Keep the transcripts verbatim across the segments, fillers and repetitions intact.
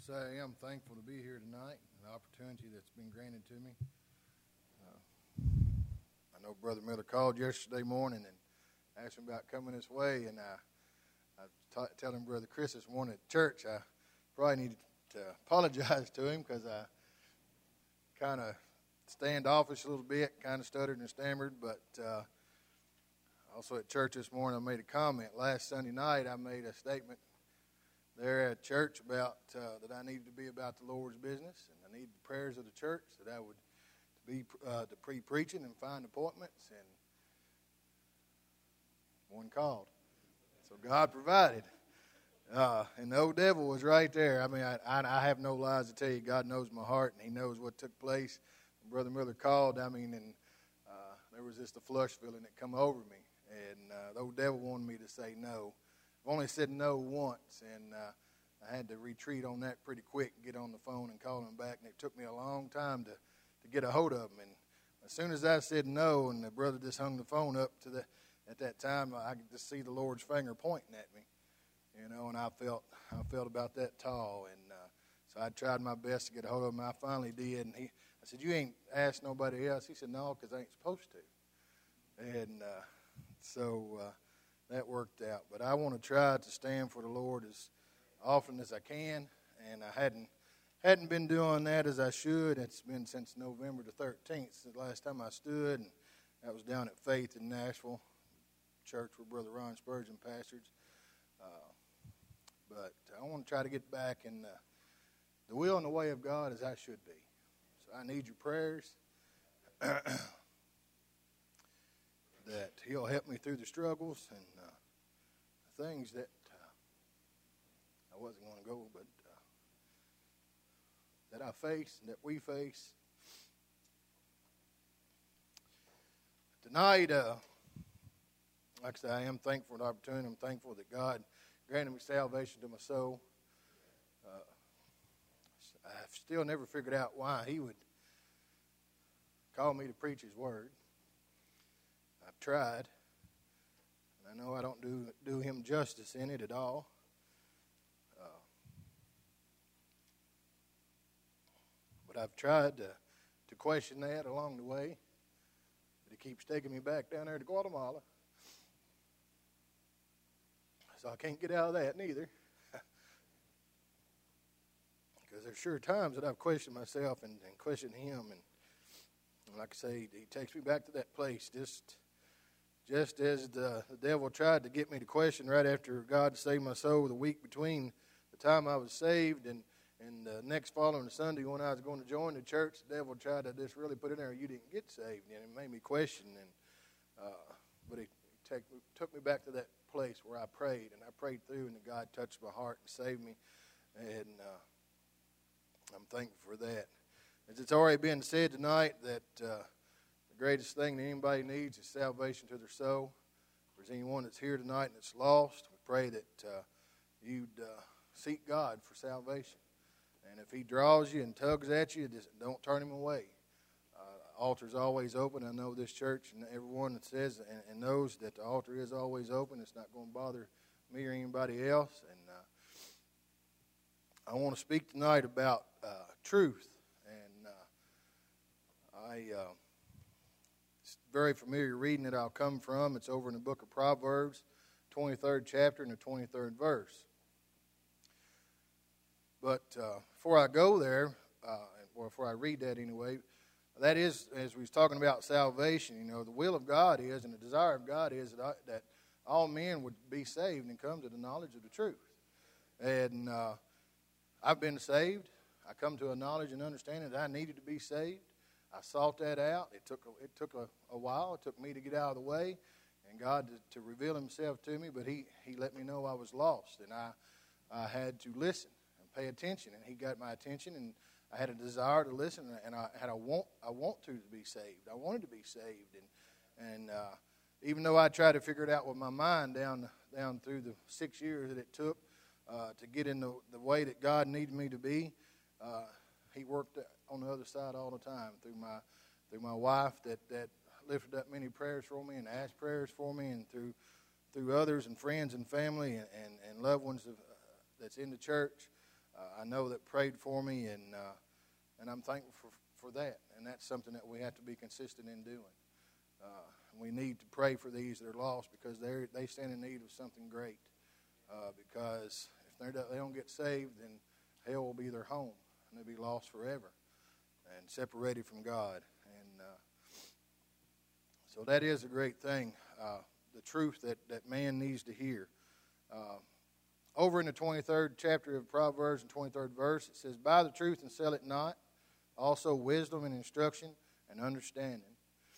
say I am thankful to be here tonight, an opportunity that's been granted to me. Uh, I know Brother Miller called yesterday morning and asked him about coming this way, and I, I was t- telling Brother Chris this morning at church I probably needed to apologize to him because I kind of standoffish a little bit, kind of stuttered and stammered, but uh, also at church this morning I made a comment. Last Sunday night I made a statement there at church about uh, that I needed to be about the Lord's business, and I needed the prayers of the church, that I would be uh, to pre-preaching and find appointments, and one called. So God provided. Uh, and the old devil was right there. I mean, I, I, I have no lies to tell you. God knows my heart, and he knows what took place. When Brother Miller called, I mean, and uh, there was just a flush feeling that come over me. And uh, the old devil wanted me to say no. I've only said no once, and uh, I had to retreat on that pretty quick and get on the phone and call him back. And it took me a long time to, to get a hold of him. And as soon as I said no, and the brother just hung the phone up to the, at that time, I could just see the Lord's finger pointing at me. You know, and I felt I felt about that tall, and uh, so I tried my best to get a hold of him. I finally did, and he, I said, "You ain't asked nobody else?" He said, "No, because I ain't supposed to." And uh, so uh, that worked out. But I want to try to stand for the Lord as often as I can, and I hadn't hadn't been doing that as I should. It's been since November the thirteenth, since the last time I stood, and that was down at Faith in Nashville, church where Brother Ron Spurgeon pastored. Uh, But I want to try to get back in the, the will and the way of God as I should be. So I need your prayers that he'll help me through the struggles and uh, the things that uh, I wasn't going to go, but uh, that I face and that we face. Tonight, uh, like I say, I am thankful for the opportunity. I'm thankful that God granted me salvation to my soul. Uh, I've still never figured out why he would call me to preach his word. I've tried. And I know I don't do, do him justice in it at all. Uh, but I've tried to, to question that along the way. But he keeps taking me back down there to Guatemala. So I can't get out of that neither. Because there's sure times that I've questioned myself and, and questioned him. And, and like I say, he takes me back to that place just just as the, the devil tried to get me to question right after God saved my soul, the week between the time I was saved and, and the next following Sunday when I was going to join the church, the devil tried to just really put in there, you didn't get saved. And it made me question. And uh, But he take, took me back to that place where I prayed, and I prayed through, and God touched my heart and saved me, and uh, I'm thankful for that. As it's already been said tonight, that uh, the greatest thing that anybody needs is salvation to their soul. If there's anyone that's here tonight and that's lost, we pray that uh, you'd uh, seek God for salvation, and if he draws you and tugs at you, just don't turn him away. Altar's always open. I know this church and everyone that says and, and knows that the altar is always open. It's not going to bother me or anybody else. And uh, I want to speak tonight about uh, truth. And uh, I uh, it's very familiar reading that I'll come from. It's over in the book of Proverbs, twenty-third chapter and the twenty-third verse. But uh, before I go there, uh, or before I read that anyway, that is, as we was talking about salvation, you know, the will of God is, and the desire of God is that, I, that all men would be saved and come to the knowledge of the truth. And uh, I've been saved. I come to a knowledge and understanding that I needed to be saved. I sought that out. It took a, it took a, a while. It took me to get out of the way and God to, to reveal himself to me, but he, he let me know I was lost, and I, I had to listen and pay attention, and he got my attention, and I had a desire to listen, and I had a want. I want to be saved. I wanted to be saved, and and uh, even though I tried to figure it out with my mind down down through the six years that it took uh, to get in the, the way that God needed me to be, uh, he worked on the other side all the time through my through my wife that, that lifted up many prayers for me and asked prayers for me, and through through others and friends and family and, and, and loved ones of, uh, that's in the church. uh, I know that prayed for me, and uh, and I'm thankful for, for that. And that's something that we have to be consistent in doing. Uh, we need to pray for these that are lost because they they stand in need of something great. Uh, because if they're, they don't get saved, then hell will be their home, and they'll be lost forever and separated from God. And uh, so that is a great thing, uh, the truth that, that man needs to hear. Uh, over in the twenty-third chapter of Proverbs and twenty-third verse, it says, "Buy the truth and sell it not, also wisdom and instruction and understanding."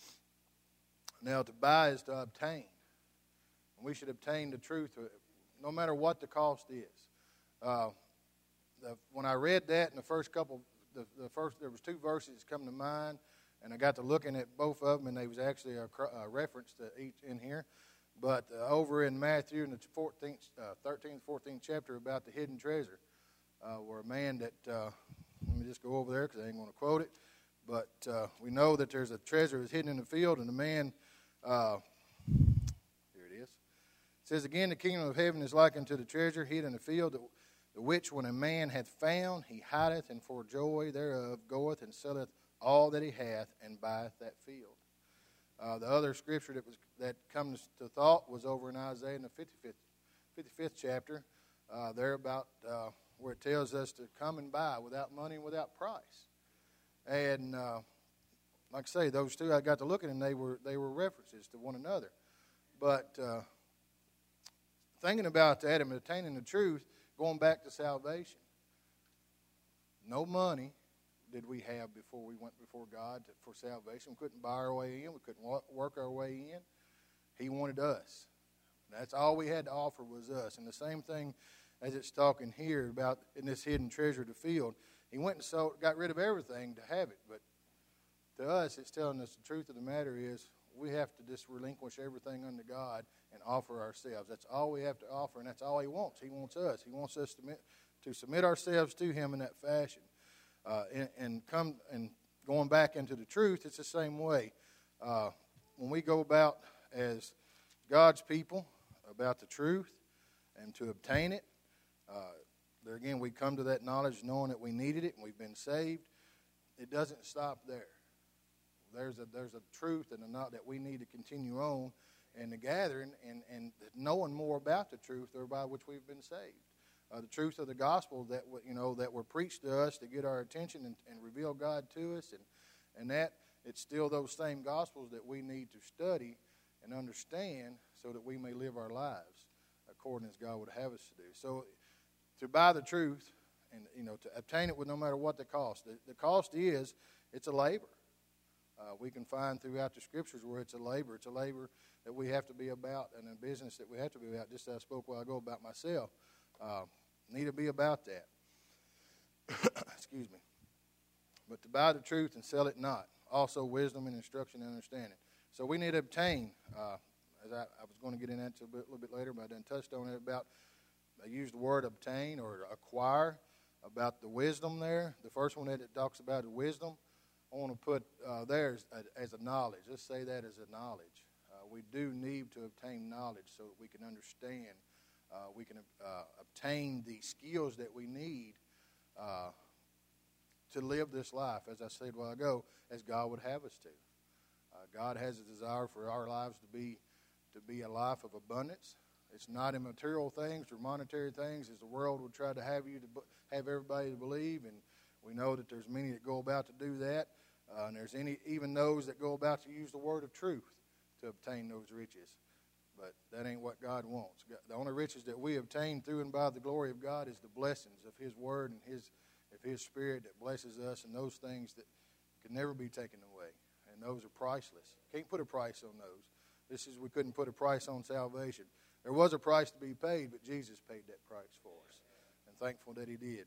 Now, to buy is to obtain. And we should obtain the truth no matter what the cost is. Uh, the, when I read that in the first couple, the, the first there was two verses that come to mind, and I got to looking at both of them, and there was actually a, a reference to each in here. But uh, over in Matthew in the fourteenth, uh, thirteenth, fourteenth chapter about the hidden treasure, uh, where a man that, uh, let me just go over there because I ain't going to quote it, but uh, we know that there's a treasure that's hidden in the field, and the man, uh, here it is. It says, "Again, the kingdom of heaven is like unto the treasure hid in the field, the which when a man hath found, he hideth, and for joy thereof goeth and selleth all that he hath, and buyeth that field." Uh, the other scripture that was that comes to thought was over in Isaiah in the fifty-fifth, fifty-fifth chapter, uh, there about uh, where it tells us to come and buy without money and without price. And uh, like I say, those two I got to look at, and they were they were references to one another. But uh, thinking about that and attaining the truth, going back to salvation, no money did we have before we went before God to, for salvation. We couldn't buy our way in. We couldn't work our way in. He wanted us. That's all we had to offer was us. And the same thing as it's talking here about in this hidden treasure, the field. He went and sold, got rid of everything to have it. But to us, it's telling us the truth of the matter is we have to just relinquish everything unto God and offer ourselves. That's all we have to offer, and that's all He wants. He wants us. He wants us to, to submit ourselves to Him in that fashion. Uh, and, and come and going back into the truth, it's the same way. Uh, when we go about as God's people about the truth and to obtain it, uh, there again we come to that knowledge knowing that we needed it and we've been saved. It doesn't stop there. There's a there's a truth and a knowledge that we need to continue on in the gathering and, and knowing more about the truth by which we've been saved. Uh, the truth of the gospel that you know that were preached to us to get our attention and, and reveal God to us, and and that it's still those same gospels that we need to study and understand so that we may live our lives according as God would have us to do. So, to buy the truth and you know to obtain it with no matter what the cost. The, the cost is it's a labor. Uh, we can find throughout the scriptures where it's a labor. It's a labor that we have to be about, and a business that we have to be about. Just as I spoke a while ago about myself. Uh, need to be about that. Excuse me. But to buy the truth and sell it not. Also wisdom and instruction and understanding. So we need to obtain, uh, as I, I was going to get into that a, bit, a little bit later, but I done touched on it about, I used the word obtain or acquire, about the wisdom there. The first one that it talks about is wisdom. I want to put uh, there as a, as a knowledge. Let's say that as a knowledge. Uh, we do need to obtain knowledge so that we can understand Uh, we can uh, obtain the skills that we need uh, to live this life, as I said a while ago, as God would have us to. Uh, God has a desire for our lives to be to be a life of abundance. It's not in material things or monetary things as the world would try to have you to have everybody to believe, and we know that there's many that go about to do that, uh, and there's any even those that go about to use the word of truth to obtain those riches. But that ain't what God wants. The only riches that we obtain through and by the glory of God is the blessings of His Word and His, of His Spirit that blesses us, and those things that can never be taken away. And those are priceless. Can't put a price on those. This is we couldn't put a price on salvation. There was a price to be paid, but Jesus paid that price for us. And thankful that He did.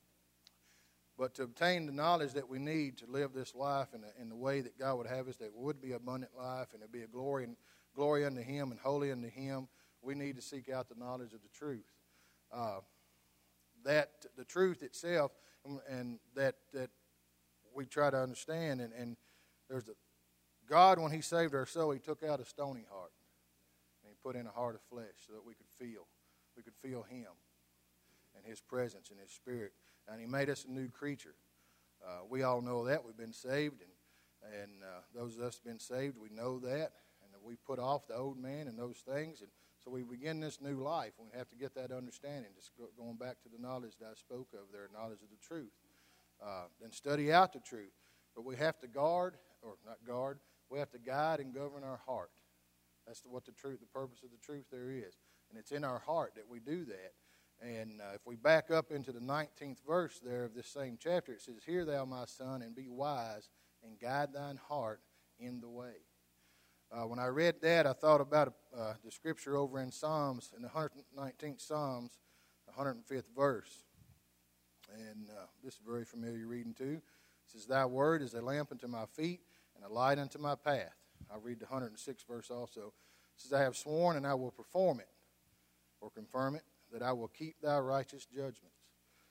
But to obtain the knowledge that we need to live this life in the, in the way that God would have us, that it would be abundant life and it be a glory and glory unto Him and holy unto Him, we need to seek out the knowledge of the truth. Uh, that the truth itself, and, and that that we try to understand. And, and there's a God, when He saved our soul, He took out a stony heart and He put in a heart of flesh so that we could feel, we could feel Him. And His presence and His Spirit. And He made us a new creature. Uh, we all know that. We've been saved, and, and uh, those of us who have been saved, we know that. And we put off the old man and those things. And so we begin this new life. We have to get that understanding, just go, going back to the knowledge that I spoke of there, knowledge of the truth. Uh, then study out the truth. But we have to guard, or not guard, we have to guide and govern our heart. That's what the truth, the purpose of the truth there is. And it's in our heart that we do that. And uh, if we back up into the nineteenth verse there of this same chapter, it says, Hear thou, my son, and be wise, and guide thine heart in the way. Uh, when I read that, I thought about uh, the scripture over in Psalms, in the one hundred nineteenth Psalms, the one hundred fifth verse. And uh, this is very familiar reading too. It says, Thy word is a lamp unto my feet, and a light unto my path. I'll read the one hundred sixth verse also. It says, I have sworn, and I will perform it, or confirm it, that I will keep thy righteous judgments.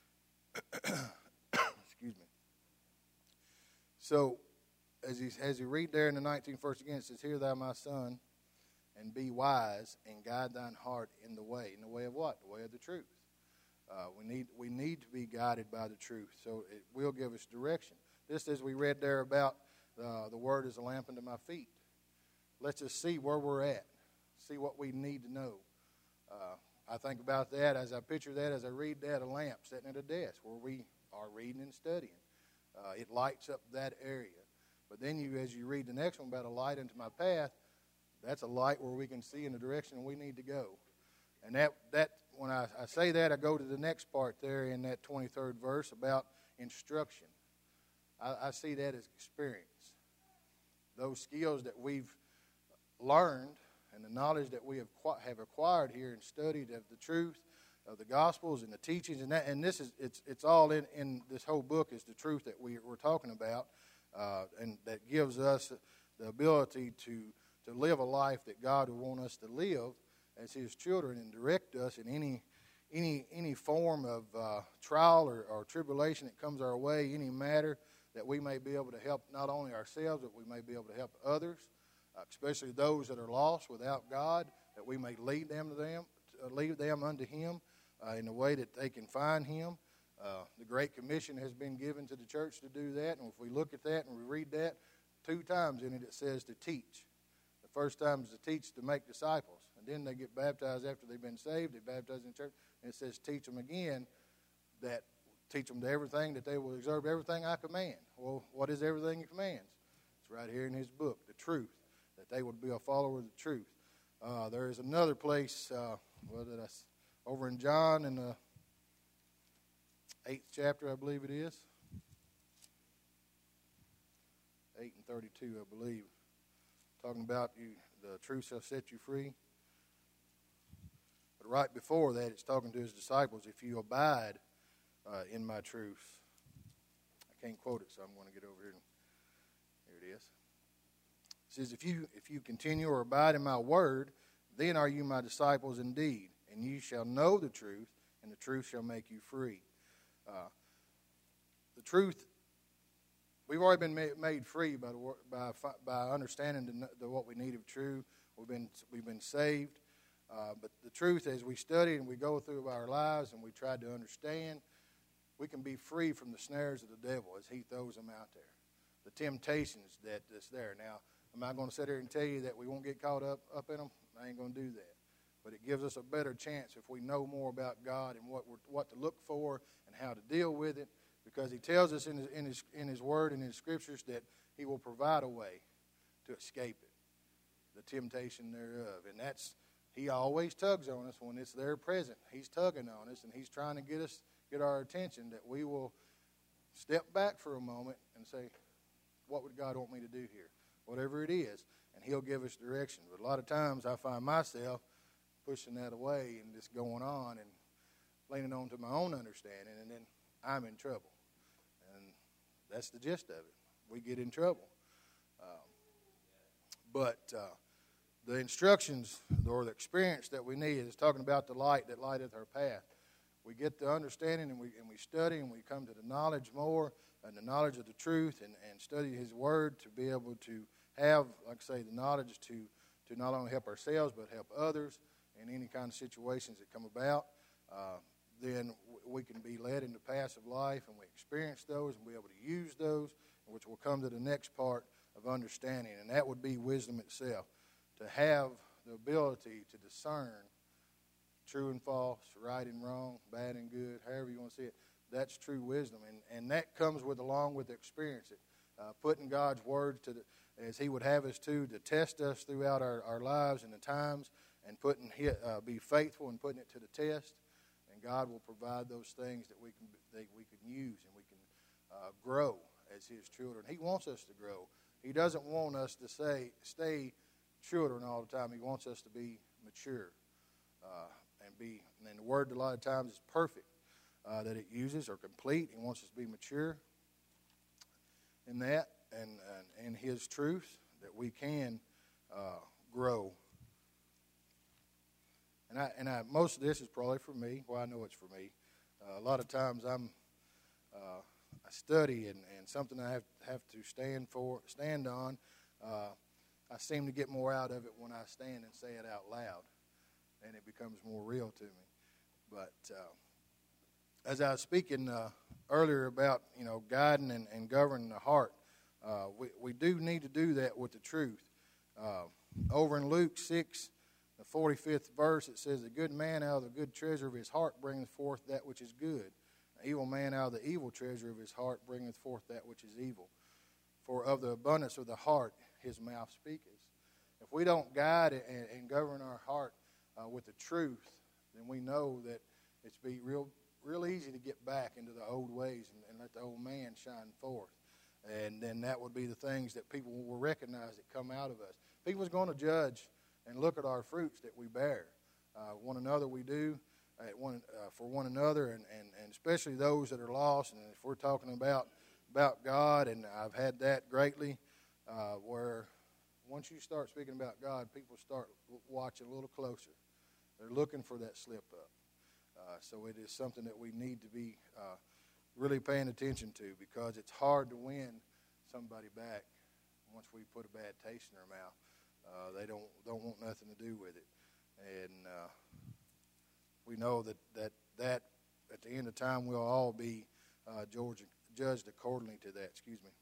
Excuse me. So, as you, as you read there in the nineteenth verse again, it says, Hear thou, my son, and be wise, and guide thine heart in the way. In the way of what? The way of the truth. Uh, we need we need to be guided by the truth, so it will give us direction. Just as we read there about uh, the word is a lamp unto my feet. Let's just see where we're at, see what we need to know. Uh, I think about that as I picture that, as I read that, a lamp sitting at a desk where we are reading and studying. Uh, it lights up that area. But then you, as you read the next one about a light into my path, that's a light where we can see in the direction we need to go. And that, that when I, I say that, I go to the next part there in that twenty-third verse about instruction. I, I see that as experience. Those skills that we've learned and the knowledge that we have have acquired here and studied of the truth of the Gospels and the teachings, and that, and this is it's it's all in, in this whole book is the truth that we, we're talking about, uh, and that gives us the ability to to live a life that God would want us to live as His children, and direct us in any any any form of uh, trial or, or tribulation that comes our way, any matter that we may be able to help not only ourselves, but we may be able to help others, uh, especially those that are lost without God, that we may lead them to them, uh, lead them unto Him uh, in the way that they can find Him. Uh, the Great Commission has been given to the church to do that, and if we look at that and we read that, two times in it it says to teach. The first time is to teach to make disciples, and then they get baptized after they've been saved. They baptize in the church, and it says teach them again, that teach them to everything, that they will observe everything I command. Well, what is everything He commands? It's right here in His book, the truth, that they would be a follower of the truth. Uh, there is another place, uh, what did I, over in John in the eighth chapter, I believe it is, eight and thirty-two, I believe, talking about you, the truth shall set you free. But right before that, it's talking to His disciples, if you abide uh, in my truth. I can't quote it, so I'm going to get over here. Here it is. It says, if you, if you continue or abide in my word, then are you my disciples indeed, and you shall know the truth, and the truth shall make you free. Uh, the truth, we've already been made, made free by, the, by, by understanding the, the, what we need of truth. We've been, we've been saved. Uh, but the truth, as we study and we go through our lives and we try to understand, we can be free from the snares of the devil as he throws them out there. The temptations that is there. Now, am I going to sit here and tell you that we won't get caught up, up in them? I ain't going to do that. But it gives us a better chance if we know more about God and what we're, what to look for and how to deal with it, because He tells us in His, in His, in His Word and in His Scriptures that He will provide a way to escape it, the temptation thereof. And that's, He always tugs on us when it's there present. He's tugging on us, and He's trying to get us, get our attention, that we will step back for a moment and say, what would God want me to do here? Whatever it is, and He'll give us direction. But a lot of times I find myself pushing that away and just going on and leaning on to my own understanding, and then I'm in trouble. And that's the gist of it. We get in trouble. Um, but uh, the instructions or the experience that we need is talking about the light that lighteth our path. We get the understanding, and we and we study, and we come to the knowledge more and the knowledge of the truth, and, and study His Word to be able to have, like I say, the knowledge to, to not only help ourselves but help others in any kind of situations that come about. Uh, then we experience those and be able to use those, which will come to the next part of understanding, and that would be wisdom itself. To have the ability to discern true and false, right and wrong, bad and good, however you want to see it, that's true wisdom. And, and that comes with along with experience. It, uh, putting God's words to the, as He would have us to, to test us throughout our, our lives and the times, and putting uh, be faithful and putting it to the test. And God will provide those things that we can that we can use and we can uh, grow as His children. He wants us to grow. He doesn't want us to say stay children all the time. He wants us to be mature uh, and be. And the word a lot of times is perfect uh, that it uses, or complete. He wants us to be mature in that and and in His truth, that we can uh, grow. And I and I most of this is probably for me. Well, I know it's for me. Uh, a lot of times I'm. Uh, I study and, and something I have have to stand for, stand on. Uh, I seem to get more out of it when I stand and say it out loud, and it becomes more real to me. But uh, as I was speaking uh, earlier about, you know, guiding and, and governing the heart, uh, we we do need to do that with the truth. Uh, over in Luke six, the forty-fifth verse, it says, "A good man out of the good treasure of his heart bringeth forth that which is good. An evil man out of the evil treasure of his heart bringeth forth that which is evil. For of the abundance of the heart his mouth speaketh." If we don't guide and, and govern our heart uh, with the truth, then we know that it's be real real easy to get back into the old ways and, and let the old man shine forth. And then that would be the things that people will recognize that come out of us. People's going to judge and look at our fruits that we bear. Uh, one another we do. At one, uh, for one another, and, and, and especially those that are lost. And if we're talking about about God, and I've had that greatly, uh, where once you start speaking about God, people start watching a little closer. They're looking for that slip up. Uh, so it is something that we need to be uh, really paying attention to, because it's hard to win somebody back once we put a bad taste in their mouth. Uh, they don't don't want nothing to do with it, and. Uh, We know that, that that at the end of time we'll all be uh, George, judged accordingly to that. Excuse me.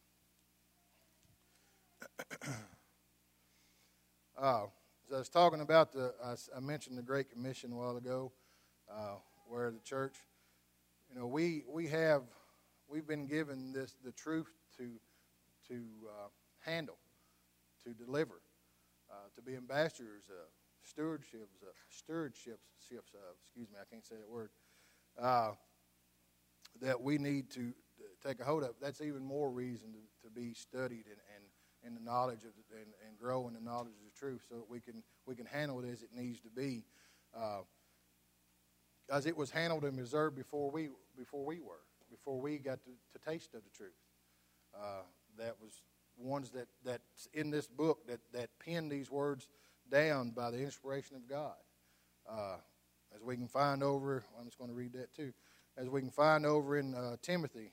uh, as I was talking about the, I, I mentioned the Great Commission a while ago, uh, where the church, you know, we we have we've been given this the truth to to uh, handle, to deliver, uh, to be ambassadors of. Stewardships, uh, stewardships, ships, uh, excuse me, I can't say that word, uh, that we need to take a hold of. That's even more reason to, to be studied and, and in the knowledge of the, and, and grow in the knowledge of the truth, so that we can we can handle it as it needs to be, uh, as it was handled and reserved before we before we were before we got to, to taste of the truth. Uh, that was ones that that's in this book that that penned these words down by the inspiration of God. Uh, as we can find over, I'm just going to read that too, as we can find over in uh, Timothy,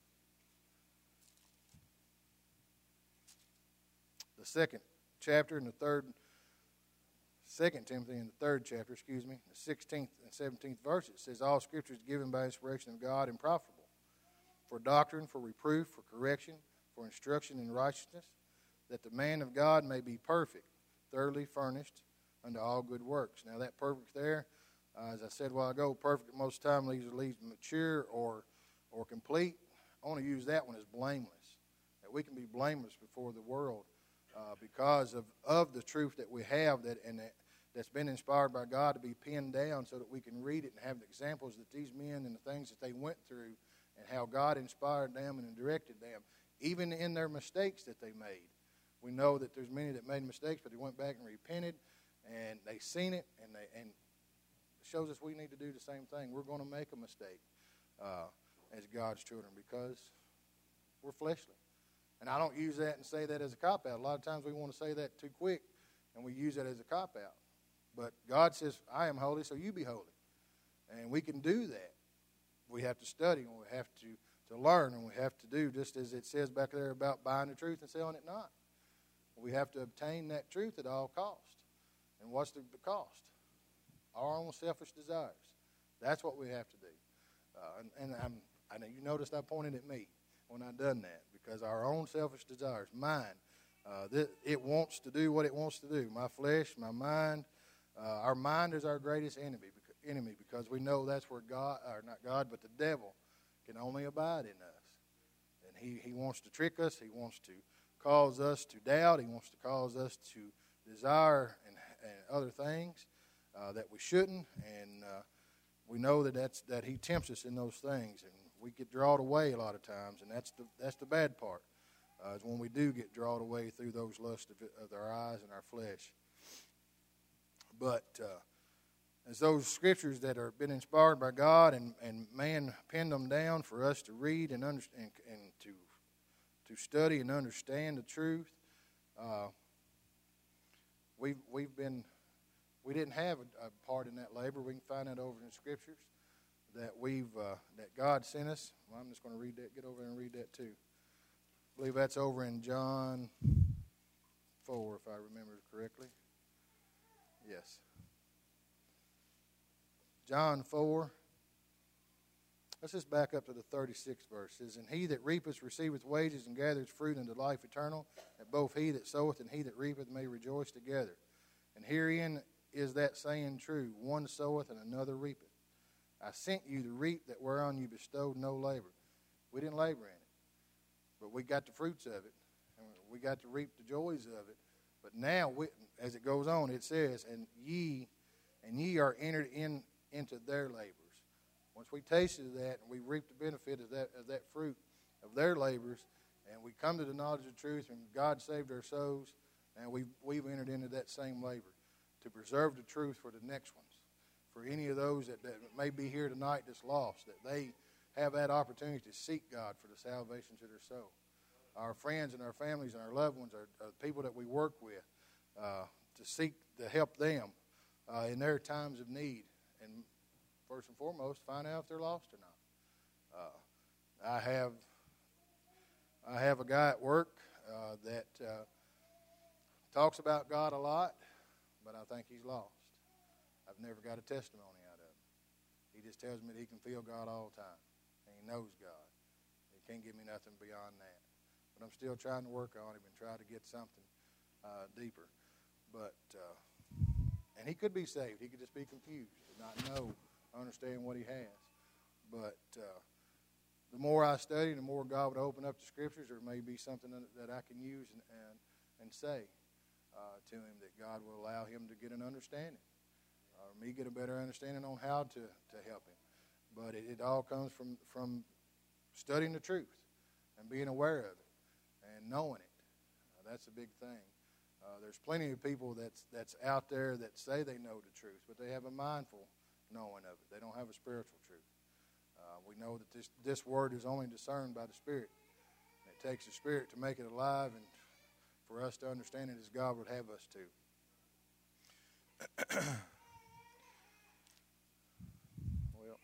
the second chapter and the third, second Timothy in the third chapter, excuse me, the sixteenth and seventeenth verse, it says, "All Scripture is given by inspiration of God and profitable for doctrine, for reproof, for correction, for instruction in righteousness, that the man of God may be perfect, thoroughly furnished unto all good works." Now that perfect there, uh, as I said a while ago, perfect most of the time leaves, leaves mature or or complete. I want to use that one as blameless. That we can be blameless before the world uh, because of, of the truth that we have that and that, that's been inspired by God to be pinned down, so that we can read it and have the examples that these men and the things that they went through and how God inspired them and directed them, even in their mistakes that they made. We know that there's many that made mistakes, but they went back and repented, and they seen it, and they and it shows us we need to do the same thing. We're going to make a mistake uh, as God's children, because we're fleshly. And I don't use that and say that as a cop-out. A lot of times we want to say that too quick, and we use that as a cop-out. But God says, "I am holy, so you be holy." And we can do that. We have to study, and we have to, to learn, and we have to do just as it says back there about buying the truth and selling it not. We have to obtain that truth at all cost. And what's the cost? Our own selfish desires. That's what we have to do. Uh, and and I'm, I know you noticed I pointed at me when I done that, because our own selfish desires, mine, uh, th- it wants to do what it wants to do. My flesh, my mind, uh, our mind is our greatest enemy, enemy because we know that's where God, or not God, but the devil can only abide in us. And he, he wants to trick us. He wants to cause us to doubt. He wants to cause us to desire and, and other things uh, that we shouldn't. And uh, we know that that's, that he tempts us in those things. And we get drawn away a lot of times, and that's the, that's the bad part, uh, is when we do get drawn away through those lusts of, of our eyes and our flesh. But uh, as those scriptures that are been inspired by God and, and man penned them down for us to read and, understand, and, and to to study and understand the truth, uh, we've we've been we didn't have a, a part in that labor. We can find that over in the scriptures that we've uh, that God sent us. Well, I'm just going to read that. Get over there and read that too. I believe that's over in John four, if I remember correctly. Yes. John four. Let's just back up to the thirty-sixth verse. It says, "And he that reapeth receiveth wages and gathereth fruit unto life eternal, that both he that soweth and he that reapeth may rejoice together. And herein is that saying true, one soweth and another reapeth. I sent you to reap that whereon you bestowed no labor." We didn't labor in it, but we got the fruits of it, and we got to reap the joys of it. But now, we, as it goes on, it says, "And ye, and ye are entered in into their labors." Once we tasted that and we reap the benefit of that of that fruit of their labors, and we come to the knowledge of the truth, and God saved our souls, and we've, we've entered into that same labor to preserve the truth for the next ones. For any of those that, that may be here tonight that's lost, that they have that opportunity to seek God for the salvation to their soul. Our friends and our families and our loved ones are, are people that we work with, uh, to seek to help them uh, in their times of need. And first and foremost, find out if they're lost or not. Uh, I have I have a guy at work uh, that uh, talks about God a lot, but I think he's lost. I've never got a testimony out of him. He just tells me that he can feel God all the time, and he knows God. He can't give me nothing beyond that. But I'm still trying to work on him and try to get something uh, deeper. But uh, and he could be saved. He could just be confused and not know, understand what he has. But uh, the more I study, the more God would open up the scriptures. There may be something that I can use and and, and say uh, to him that God will allow him to get an understanding, or me get a better understanding on how to, to help him. But it, it all comes from, from studying the truth and being aware of it and knowing it. Uh, that's a big thing. Uh, there's plenty of people that's that's out there that say they know the truth, but they have a mindful knowing of it. They don't have a spiritual truth. Uh, we know that this, this word is only discerned by the Spirit. It takes the Spirit to make it alive and for us to understand it as God would have us to. Well,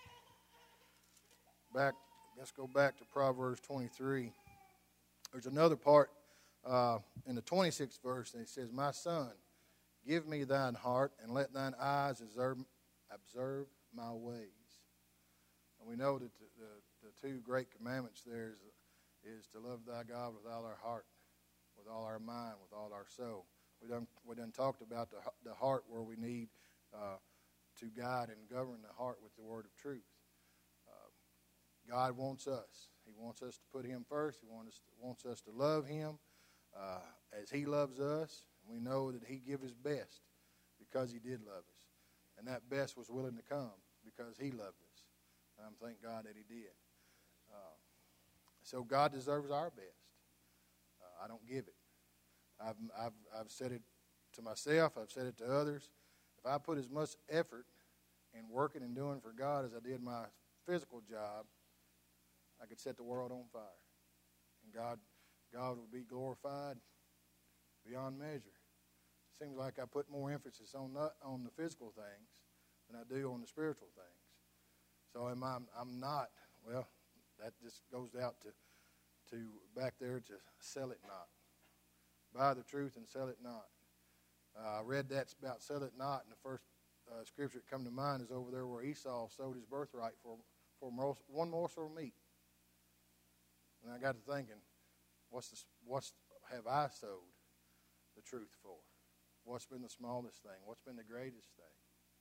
back. Let's go back to Proverbs twenty-three. There's another part uh, in the twenty-sixth verse, and it says, "My son, give me thine heart, and let thine eyes observe, observe my ways." And we know that the, the, the two great commandments there is, is to love thy God with all our heart, with all our mind, with all our soul. We done, we done talked about the, the heart, where we need uh, to guide and govern the heart with the word of truth. Uh, God wants us. He wants us to put him first. He wants us, wants us to love him uh, as he loves us. And we know that he gave his best because he did love us. And that best was willing to come because he loved us. And I'm thank God that he did. Uh, so God deserves our best. Uh, I don't give it. I've, I've, I've said it to myself. I've said it to others. If I put as much effort in working and doing for God as I did my physical job, I could set the world on fire. And God, God would be glorified beyond measure. It seems like I put more emphasis on the, on the physical things than I do on the spiritual things. So am I, I'm not, well, that just goes out to, to back there to sell it not. Buy the truth and sell it not. Uh, I read that about sell it not, and the first uh, scripture that come to mind is over there where Esau sold his birthright for for one morsel of meat. And I got to thinking, what's the, what's have I sowed the truth for? What's been the smallest thing? What's been the greatest thing?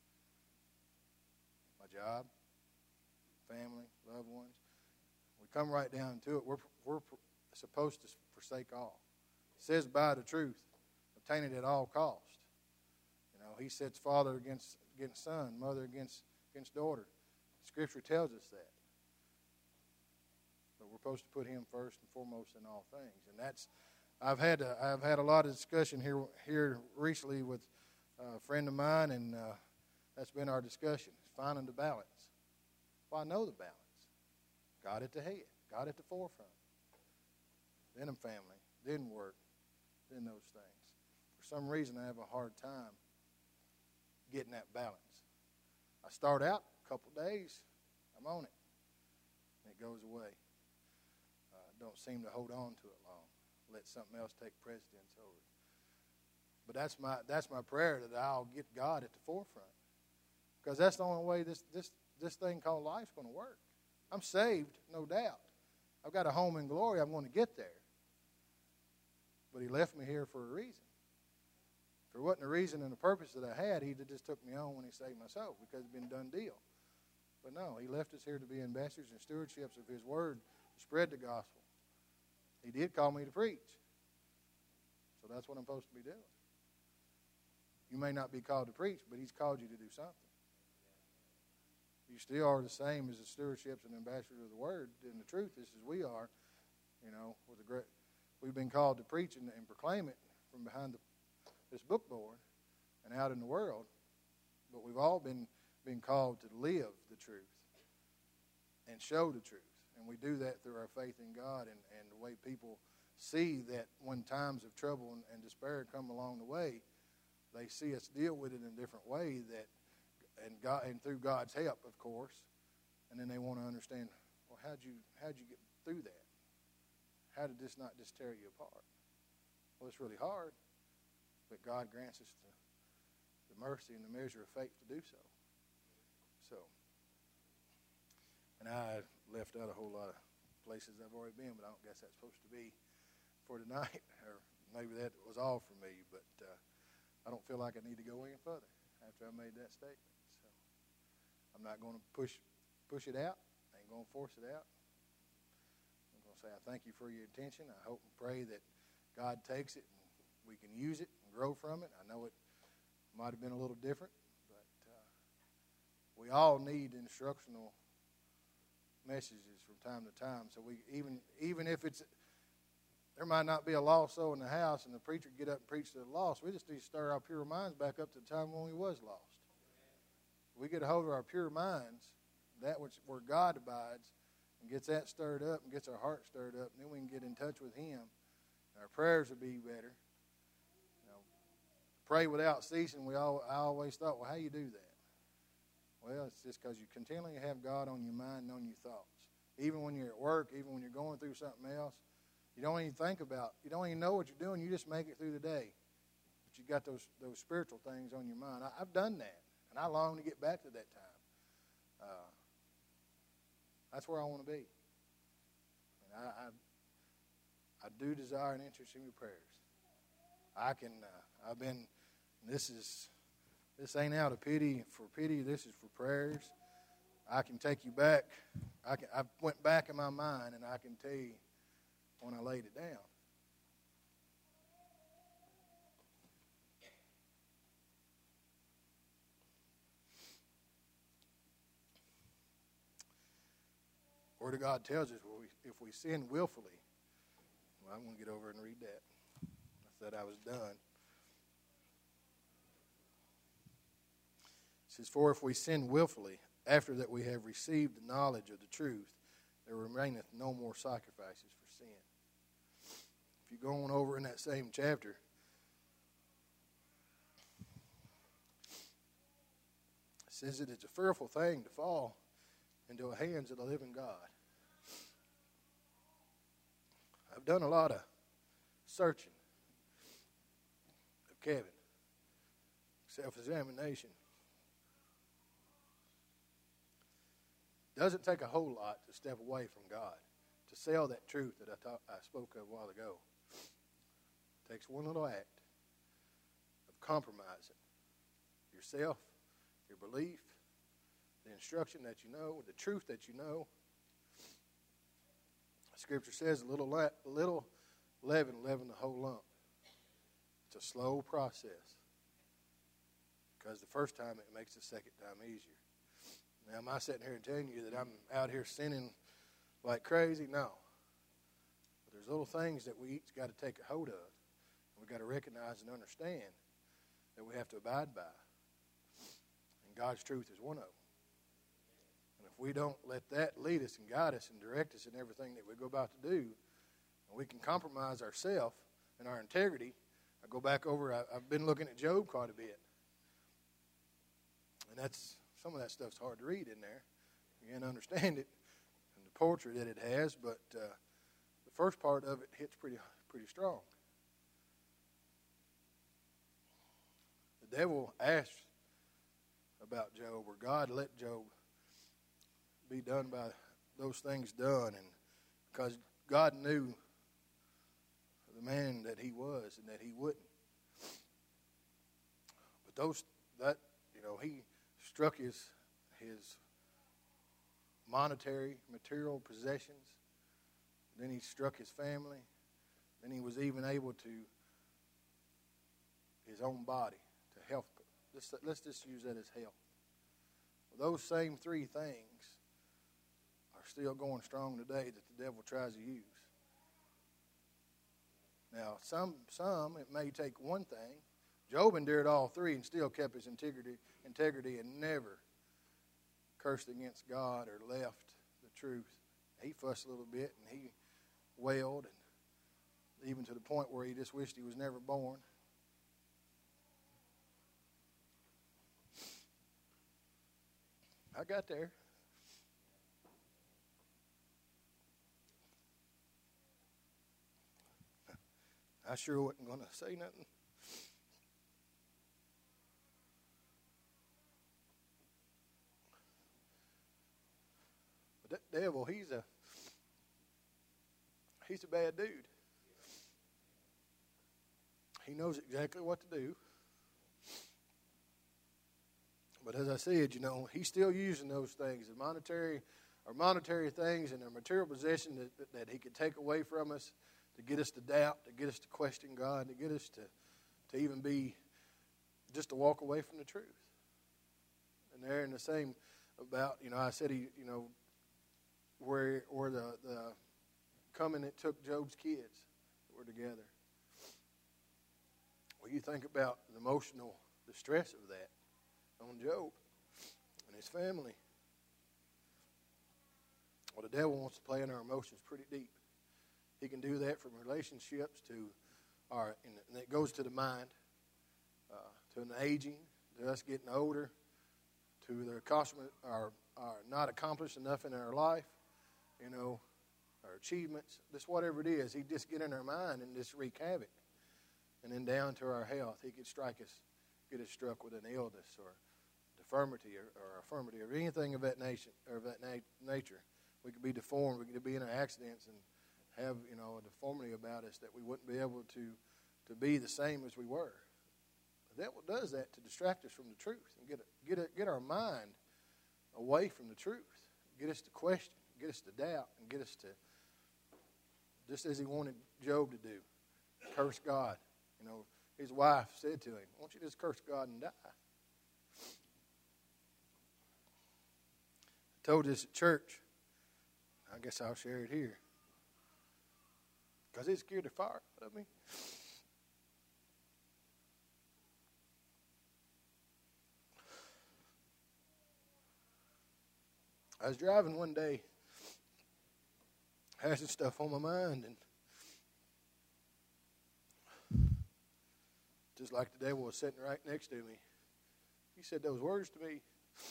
My job, family, loved ones. We come right down to it. We're, we're supposed to forsake all. It says, buy the truth, obtain it at all cost. You know, he sets father against against son, mother against against daughter. Scripture tells us that. But we're supposed to put him first and foremost in all things. And that's, I've had a, I've had a lot of discussion here here recently with a friend of mine, and uh, that's been our discussion, finding the balance. Well, I know the balance. God at the head, God at the forefront. Then a family, then work, then those things. For some reason, I have a hard time getting that balance. I start out a couple days, I'm on it, and it goes away. Uh, don't seem to hold on to it long. Let something else take precedence over it. But that's my that's my prayer, that I'll get God at the forefront, because that's the only way this this this thing called life's going to work. I'm saved, no doubt. I've got a home in glory. I'm going to get there. But he left me here for a reason. If there wasn't a reason and a purpose that I had, he'd have just took me on when he saved my soul, because it'd been a done deal. But no, he left us here to be ambassadors and stewardships of his word, to spread the gospel. He did call me to preach. So that's what I'm supposed to be doing. You may not be called to preach, but he's called you to do something. You still are the same as the stewardships and ambassadors of the word and the truth, just as we are. You know, with a great, we've been called to preach and, and proclaim it from behind the, this book board and out in the world. But we've all been, been called to live the truth and show the truth. And we do that through our faith in God, and, and the way people see that when times of trouble and, and despair come along the way, they see us deal with it in a different way, that and God, and through God's help, of course. And then they want to understand, well, how'd you how'd you get through that? How did this not just tear you apart? Well, it's really hard, but God grants us the, the mercy and the measure of faith to do so. So, and I left out a whole lot of places I've already been, but I don't guess that's supposed to be for tonight, or maybe that was all for me. But uh, I don't feel like I need to go any further after I made that statement. So I'm not going to push push it out. I ain't going to force it out. I'm going to say I thank you for your attention. I hope and pray that God takes it and we can use it and grow from it. I know it might have been a little different, but uh, we all need instructional messages from time to time. So we even even if it's there might not be a lost soul in the house, and the preacher get up and preach to the lost. We just need to stir our pure minds back up to the time when we was lost. We get a hold of our pure minds, that which where God abides, and gets that stirred up and gets our heart stirred up, and then we can get in touch with him. And our prayers will be better. You know, pray without ceasing. We all I always thought, well, how you do that? Well, it's just because you continually have God on your mind and on your thoughts. Even when you're at work, even when you're going through something else, you don't even think about, you don't even know what you're doing. You just make it through the day. But you got those those spiritual things on your mind. I, I've done that, and I long to get back to that time. Uh, that's where I want to be. And I, I, I do desire an interest in your prayers. I can, uh, I've been, this is, this ain't out of pity for pity. This is for prayers. I can take you back. I can. I went back in my mind, and I can tell you when I laid it down. Word of God tells us if we sin willfully, well, I'm going to get over and read that. I said I was done. It says, for if we sin willfully, after that we have received the knowledge of the truth, there remaineth no more sacrifices for sin. If you go on over in that same chapter, it says that it's a fearful thing to fall into the hands of the living God. I've done a lot of searching of Kevin, self-examination. It doesn't take a whole lot to step away from God, to sell that truth that I, talk, I spoke of a while ago. It takes one little act of compromising yourself, your belief, the instruction that you know, the truth that you know. Scripture says a little, la- little leaven leaven the whole lump. It's a slow process, because the first time it makes the second time easier. Now, am I sitting here and telling you that I'm out here sinning like crazy? No. But there's little things that we each got to take a hold of. We've got to recognize and understand that we have to abide by. And God's truth is one of them. And if we don't let that lead us and guide us and direct us in everything that we go about to do, and we can compromise ourselves and our integrity. I go back over, I, I've been looking at Job quite a bit. And that's, some of that stuff's hard to read in there. You can't understand it and the poetry that it has, but uh, the first part of it hits pretty, pretty strong. The devil asked about Job, or God let Job be done by those things done, and because God knew the man that he was and that he wouldn't. But those that you know he struck his his monetary material possessions. Then he struck his family. Then he was even able to his own body to health. Let's, let's just use that as health. Well, those same three things are still going strong today that the devil tries to use. Now, some some it may take one thing. Job endured all three and still kept his integrity, integrity and never cursed against God or left the truth. He fussed a little bit and he wailed, and even to the point where he just wished he was never born. I got there. I sure wasn't going to say nothing. But that devil, he's a he's a bad dude. He knows exactly what to do. But as I said, you know, he's still using those things, the monetary or monetary things and their material possession that, that, that he could take away from us, to get us to doubt, to get us to question God, to get us to, to even be, just to walk away from the truth. And they're in the same about, you know, I said he, you know, where where the, the coming it took Job's kids that were together. Well, you think about the emotional distress of that on Job and his family. Well, the devil wants to play in our emotions pretty deep. He can do that from relationships to our, and it goes to the mind, uh, to an aging, to us getting older, to the accomplishment, our, our not accomplished enough in our life, you know, our achievements, just whatever it is. He'd just get in our mind and just wreak havoc. And then down to our health, he could strike us, get us struck with an illness or deformity or, or affirmity or anything of that nation or of that na- nature. We could be deformed. We could be in an accidents and have, you know, a deformity about us that we wouldn't be able to, to be the same as we were. The devil does that to distract us from the truth and get a, get a, get our mind away from the truth, get us to question, get us to doubt, and get us to, just as he wanted Job to do, curse God. You know, his wife said to him, "Why don't you just curse God and die?" I told this at church. I guess I'll share it here. Because it scared the fire out of me. I was driving one day, had some stuff on my mind, and just like the devil was sitting right next to me, he said those words to me.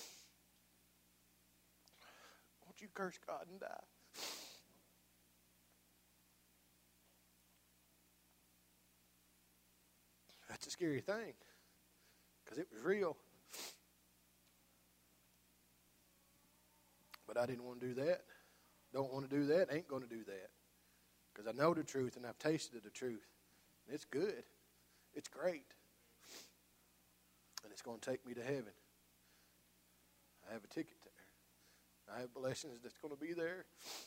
"Won't you curse God and die?" That's a scary thing, because it was real. But I didn't want to do that. Don't want to do that. Ain't going to do that. Because I know the truth and I've tasted the truth. And it's good. It's great. And it's going to take me to heaven. I have a ticket there. I have blessings that's going to be there.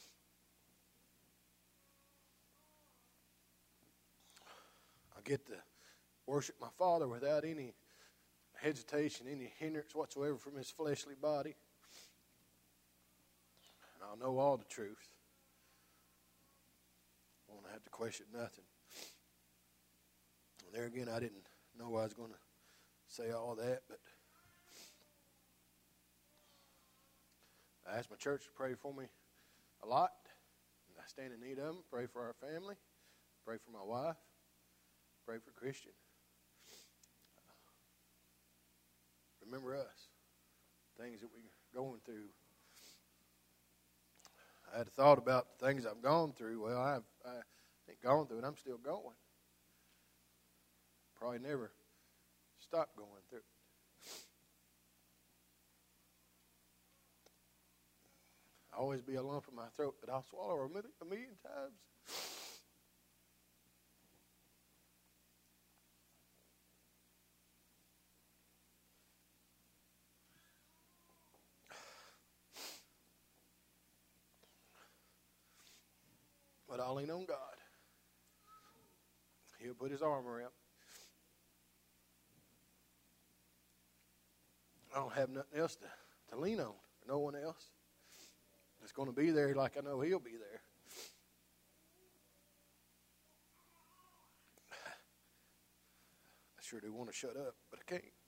I get to worship my Father without any hesitation, any hindrance whatsoever from his fleshly body. And I'll know all the truth. I won't have to question nothing. And there again, I didn't know I was going to say all that, but I asked my church to pray for me a lot. And I stand in need of them. Pray for our family. Pray for my wife. Pray for Christian. Remember us. Things that we're going through. I had a thought about the things I've gone through. Well, I've, I ain't gone through it. I'm still going. Probably never stop going through it. Always be a lump in my throat that I'll swallow a million, a million times. But I'll lean on God. He'll put his arm around. I don't have nothing else to, to lean on. No one else. It's going to be there like I know he'll be there. I sure do want to shut up, but I can't.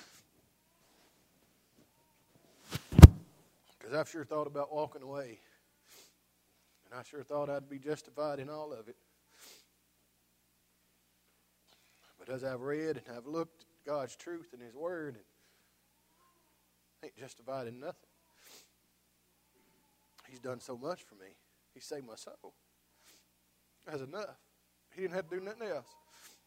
Because I've sure thought about walking away. And I sure thought I'd be justified in all of it. But as I've read and I've looked at God's truth and his word, and I ain't justified in nothing. He's done so much for me. He saved my soul. That's enough. He didn't have to do nothing else.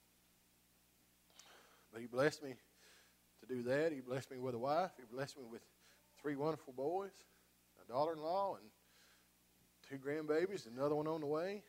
But he blessed me to do that. He blessed me with a wife. He blessed me with three wonderful boys, a daughter-in-law, and two grandbabies, another one on the way.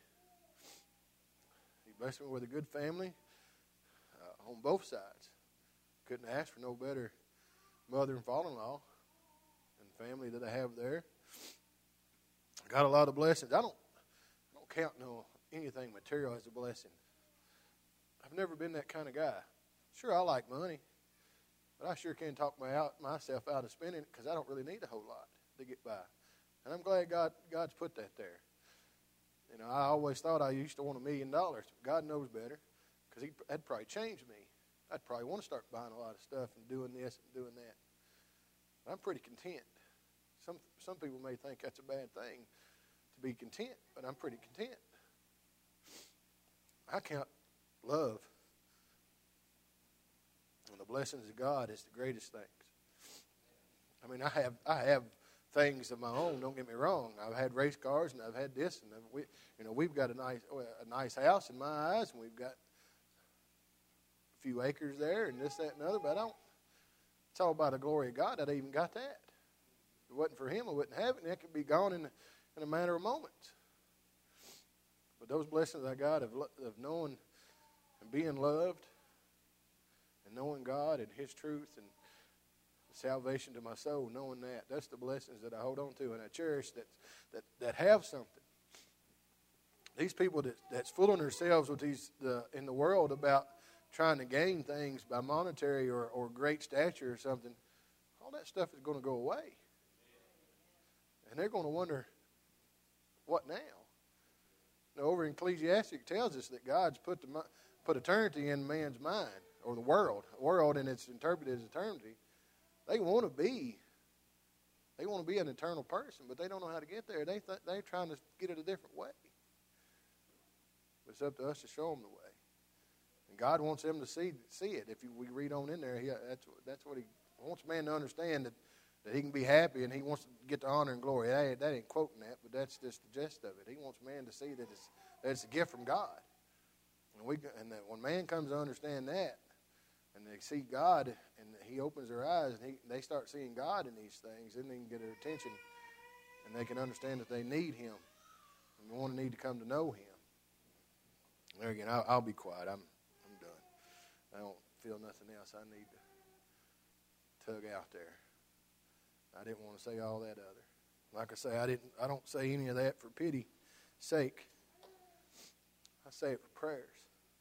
He blessed me with a good family uh, on both sides. Couldn't ask for no better mother and father-in-law and family that I have there. Got a lot of blessings. I don't, I don't count no anything material as a blessing. I've never been that kind of guy. Sure, I like money, but I sure can't talk my out, myself out of spending it because I don't really need a whole lot to get by. And I'm glad God God's put that there. You know, I always thought I used to want a million dollars. God knows better, because he that'd probably change me. I'd probably want to start buying a lot of stuff and doing this and doing that. But I'm pretty content. Some some people may think that's a bad thing to be content, but I'm pretty content. I count love and the blessings of God as the greatest things. I mean, I have I have things of my own. Don't get me wrong. I've had race cars and I've had this, and we, you know, we've got a nice a nice house in my eyes, and we've got a few acres there, and this, that, and other. But I don't. It's all by the glory of God that I even got that. If it wasn't for him, I wouldn't have it, and it could be gone in, in a matter of moments. But those blessings I got of, of knowing and being loved and knowing God and his truth and salvation to my soul, knowing that, that's the blessings that I hold on to and I cherish that that, that have something. These people that, that's fooling themselves with these the, in the world about trying to gain things by monetary or, or great stature or something, all that stuff is going to go away. And they're going to wonder, what now? Now, over in Ecclesiastes it tells us that God's put the put eternity in man's mind, or the world, world, and it's interpreted as eternity. They want to be, they want to be an eternal person, but they don't know how to get there. They th- they're trying to get it a different way. But it's up to us to show them the way. And God wants them to see see it. If you, we read on in there, he, that's that's what he wants man to understand, that, that he can be happy and he wants to get the honor and glory. That ain't, that ain't quoting that, but that's just the gist of it. He wants man to see that it's that it's a gift from God. And we and that when man comes to understand that, and they see God, and he opens their eyes, and he, they start seeing God in these things, then they can get their attention and they can understand that they need Him and want to need to come to know Him. There again, I'll, I'll be quiet. I'm I'm done. I don't feel nothing else I need to tug out there. I didn't want to say all that other. Like I say, I didn't. I don't say any of that for pity's sake. I say it for prayers,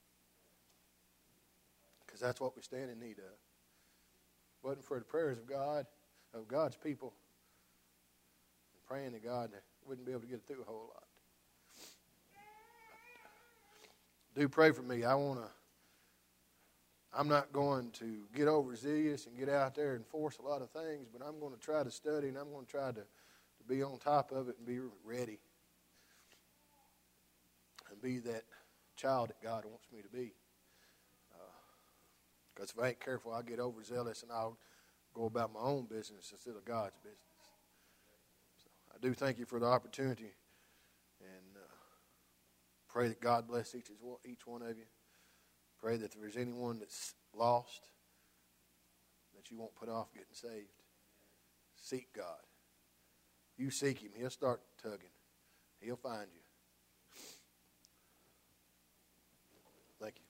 because that's what we stand in need of. If it wasn't for the prayers of God, of God's people, and praying to God, wouldn't be able to get through a whole lot. Do pray for me. I want to. I'm not going to get overzealous and get out there and force a lot of things, but I'm going to try to study, and I'm going to try to, to be on top of it and be ready and be that child that God wants me to be. Because uh, if I ain't careful, I'll get overzealous and I'll go about my own business instead of God's business. So I do thank you for the opportunity, and uh, pray that God bless each, each one of you. Pray that if there's anyone that's lost, that you won't put off getting saved. Seek God. You seek Him, He'll start tugging. He'll find you. Thank you.